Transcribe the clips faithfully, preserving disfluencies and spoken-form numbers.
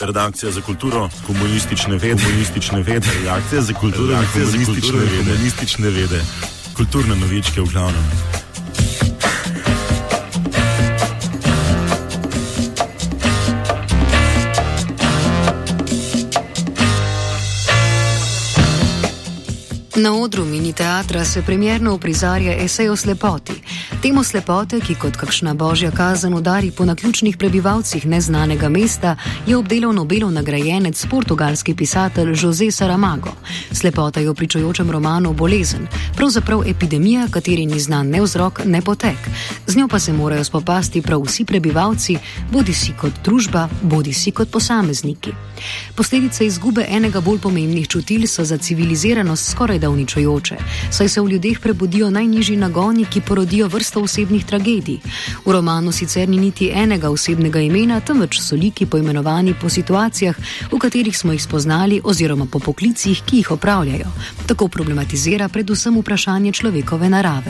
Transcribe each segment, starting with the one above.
redakcija za kulturo, komunistične vede, komunistične vede, redakcija za kulturo, redakcija za komunistične vede, komunistične vede, kulturne novičke v glavnem. Na odru mini teatra se premierno uprizarja esej o slepoti. Temo slepote, ki kot kakšna božja kazen udari po naključnih prebivalcih neznanega mesta, je obdelal Nobelov nagrajenec portugalski pisatelj José Saramago. Slepota je v pričujočem romanu bolezen, pravzaprav epidemija, kateri ni znan ne vzrok, ne potek. Z njo pa se morajo spopasti prav vsi prebivalci, bodisi kot družba, bodisi kot posamezniki. Posledice izgube enega bolj pomembnih čutil so za civiliziranost skoraj da uničujoče, saj se v ljudeh prebudijo najnižji nagoni, ki porodijo vrsto osebnih tragedij. V romanu sicer ni niti enega osebnega imena, temveč so liki poimenovani po situacijah, v katerih smo jih spoznali, oziroma po poklicih, ki jih opravljajo. Tako problematizira predvsem vprašanje človekove narave.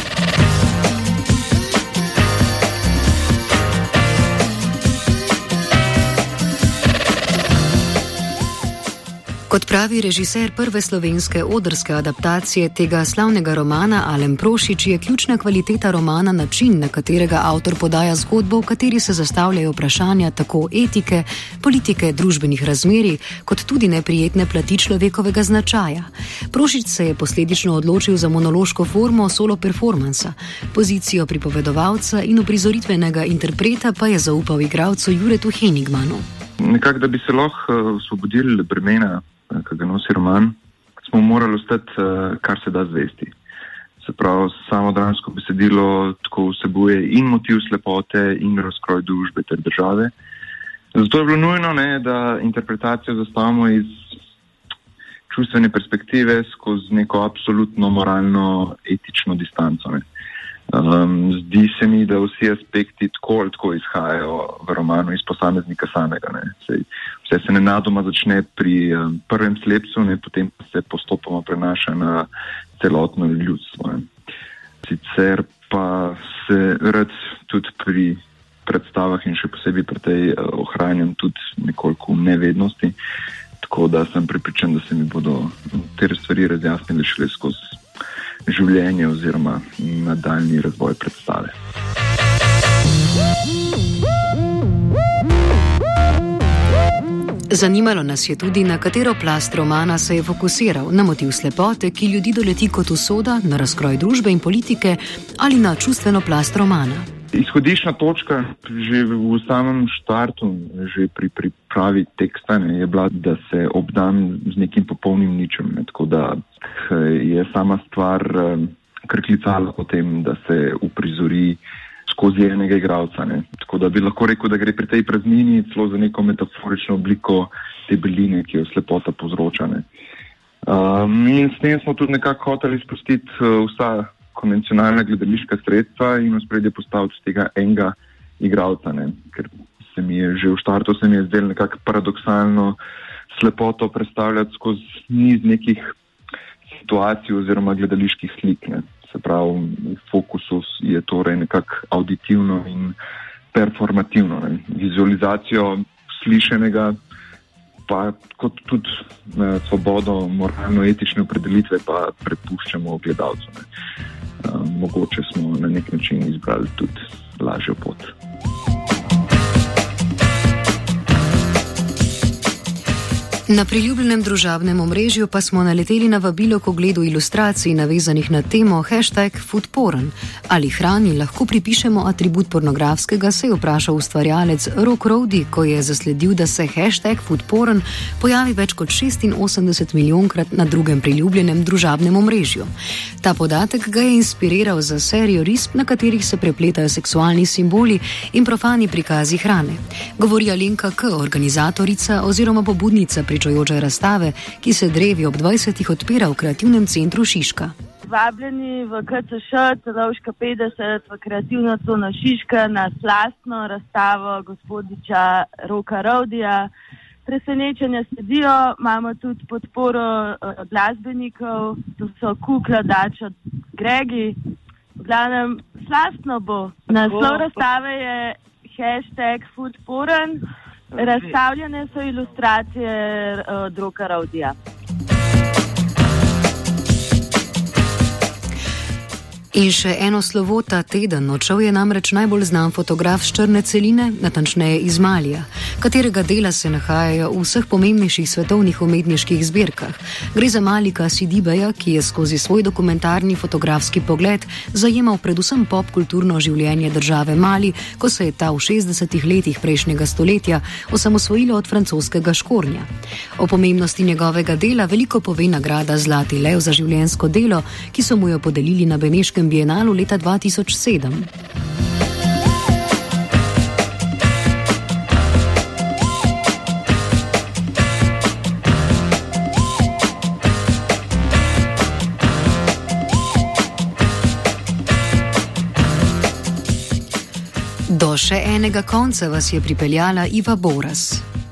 Kot pravi režiser prve slovenske odrske adaptacije tega slavnega romana Alen Prošič, je ključna kvaliteta romana način, na katerega avtor podaja zgodbo, v kateri se zastavljajo vprašanja tako etike, politike, družbenih razmerij, kot tudi neprijetne plati človekovega značaja. Prošič se je posledično odločil za monološko formo solo performansa. Pozicijo pripovedovalca in uprizoritvenega interpreta pa je zaupal igralcu Juretu Henigmanu. Nekako, da bi se lahko osvobodili bremena, ki ga nosi roman, smo morali ostati kar se da zvesti. Se pravi, samo dramsko besedilo tako vsebuje in motiv slepote in razkroj družbe ter države. Zato je bilo nujno, ne, da interpretacijo zastavimo iz čustvene perspektive skozi neko absolutno moralno, etično distanco. Ne. Um, zdi se mi, da vsi aspekti tako ali tako izhajajo v romanu iz posameznika samega. Ne. Sej, vse se nenadoma začne pri um, prvem slepcu, ne, potem pa se postopoma prenaša na celotno ljudstvo. Ne. Sicer pa se rad tudi pri predstavah in še posebej pri tej uh, ohranjam tudi nekoliko nevednosti, tako da sem prepričan, da se mi bodo te stvari razjasnile šele skozi življenje oziroma nadaljnji razvoj predstave. Zanimalo nas je tudi, na katero plast romana se je fokusiral, na motiv slepote, ki ljudi doleti kot usoda, na razkroj družbe in politike ali na čustveno plast romana. Izhodišna točka že v samem štartu, že pri pripravi teksta, ne, je bila, da se obdam z nekim popolnim ničem. Ne, tako da je sama stvar kar klicala po tem, da se uprizori skozi enega igralca. Ne. Tako da bi lahko rekel, da gre pri tej praznini celo za neko metaforično obliko te beline, ki jo slepota povzroča. Ne. Um, in s tem smo tudi nekako hoteli spustiti uh, vsa konvencionalna gledališka sredstva in v spredje postaviti z tega enega igralca, ne. Ker se mi je že v štartu se mi je zdelo nekako paradoksalno slepoto predstavljati skozi niz nekih situacij oziroma gledaliških slik. Ne. Se pravi, v fokusu je torej nekako auditivno in performativno. Ne. Vizualizacijo slišenega pa kot tudi ne, svobodo moralno-etične opredelitve pa prepuščamo gledalcu. Ne. Uh, mogoče smo na nek način izbrali tudi lažjo pot. Na priljubljenem družabnem omrežju pa smo naleteli na vabilo k ogledu ilustracij navezanih na temo hashtag foodporn. Ali hrani lahko pripišemo atribut pornografskega, se je vprašal ustvarjalec Rok Rovdi, ko je zasledil, da se hashtag foodporn pojavi več kot šestinosemdeset milijonkrat na drugem priljubljenem družabnem omrežju. Ta podatek ga je inspiriral za serijo risb, na katerih se prepletajo seksualni simboli in profani prikazi hrane. Govori Alenka K., organizatorica oziroma pobudnica pričujoče razstave, ki se drevi ob dvajsetih odpira v kreativnem centru Šiška. Vabljeni v K C Š Celovška petdeset v kreativno cono Šiška na slastno razstavo gospodiča Roka Rovdija. Presenečenja sledijo, imamo tudi podporo uh, glasbenikov, to so Kukla, Dača, Gregi. V glavnem, slastno bo. Naslov razstave je hashtag foodporn. Razstavljene so ilustracije od Roka Ravdija. In še eno slovo ta teden. Odšel je namreč najbolj znan fotograf s črne celine, natančneje iz Malija, katerega dela se nahajajo v vseh pomembnejših svetovnih umetniških zbirkah. Gre za Malika Sidibeja, ki je skozi svoj dokumentarni fotografski pogled zajemal predvsem popkulturno življenje države Mali, ko se je ta v šestdesetih letih prejšnjega stoletja osamosvojila od francoskega škornja. O pomembnosti njegovega dela veliko pove nagrada Zlati lev za življenjsko delo, ki so mu jo podelili na Beneškem bienalu leta dva tisoč sedem. Do še enega konca vas je pripeljala Iva Boras.